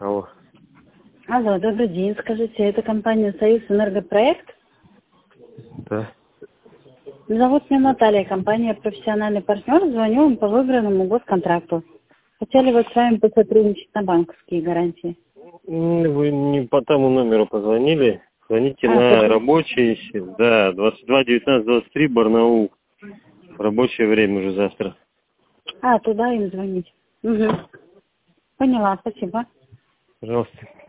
Алло. Алло, добрый день. Скажите, это компания «Союз Энергопроект»? Да. Зовут меня Наталья, компания «Профессиональный партнер». Звоню вам по выигранному госконтракту. Хотели бы с вами посотрудничать на банковские гарантии. Вы не по тому номеру позвонили. Звоните на Почему? рабочий, да, 22-19-23, Барнаул. В рабочее время уже завтра. Туда им звонить. Угу. Поняла, спасибо. Пожалуйста.